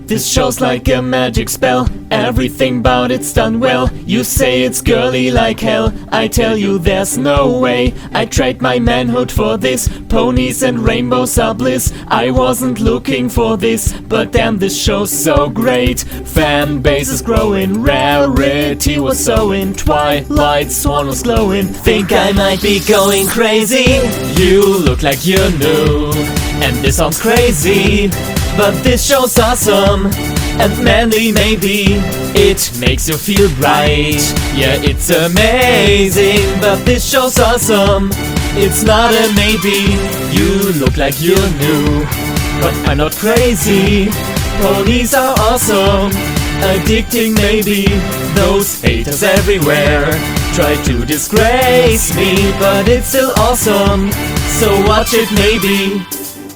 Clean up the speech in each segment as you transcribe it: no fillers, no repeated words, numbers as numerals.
This show's like a magic spell, everything about it's done well. You say it's girly like hell, I tell you there's no way. I trade my manhood for this, ponies and rainbows are bliss. I wasn't looking for this, but damn this show's so great. Fan base is growing, rarity was sowing, Twilight Swan was glowing. Think I might be going crazy? You look like you're new, and this sounds crazy, but this show's awesome and manly maybe. It makes you feel right, yeah it's amazing, but this show's awesome, it's not a maybe. You look like you're new, but I'm not crazy. Ponies are awesome, addicting maybe. Those haters everywhere try to disgrace me, but it's still awesome, so watch it maybe.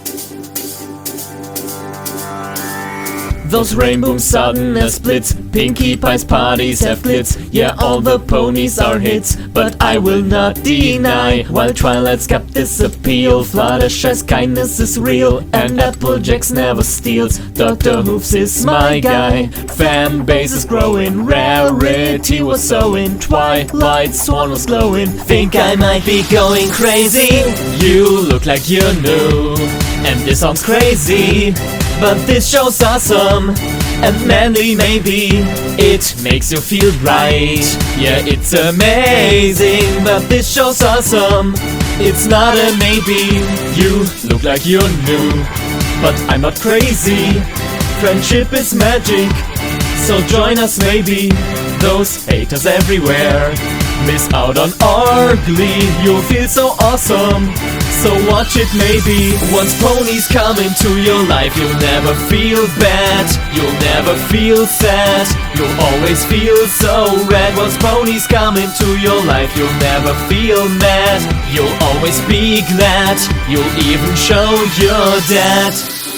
Those rainbows sudden as splits, Pinkie Pie's parties have glitz. Yeah, all the ponies are hits, but I will not deny. While Twilight's got this appeal, Fluttershy's kindness is real, and Applejack's never steals. Dr. Hoofs is my guy. Fan base is growing, rarity was sowing, Twilight Swan was glowing. Think I might be going crazy? You look like you're new, and this sounds crazy, but this show's awesome and manly maybe. It makes you feel right, yeah it's amazing, but this show's awesome, it's not a maybe. You look like you're new, but I'm not crazy. Friendship is magic, so join us maybe. Those haters everywhere miss out on our glee. You'll feel so awesome, so watch it maybe. Once ponies come into your life, you'll never feel bad, you'll never feel sad, you'll always feel so rad. Once ponies come into your life, you'll never feel mad, you'll always be glad, you'll even show your dad.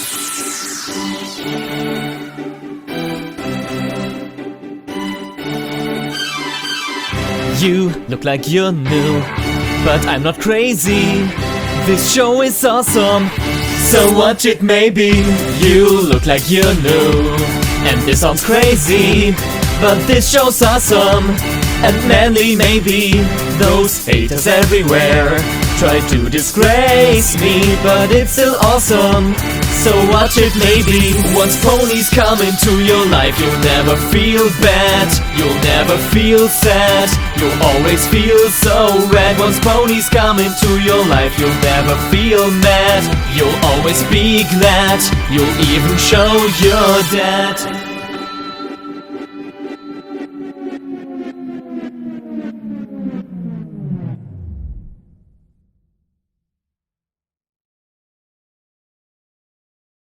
You look like you're new, but I'm not crazy. This show is awesome, so watch it maybe. You look like you're new, and this sounds crazy, but this show's awesome and manly maybe. Those haters everywhere try to disgrace me, but it's still awesome, so watch it maybe. Once ponies come into your life, you'll never feel bad, you'll never feel sad, you'll always feel so rad. Once ponies come into your life, you'll never feel mad, you'll always be glad, you'll even show your dad.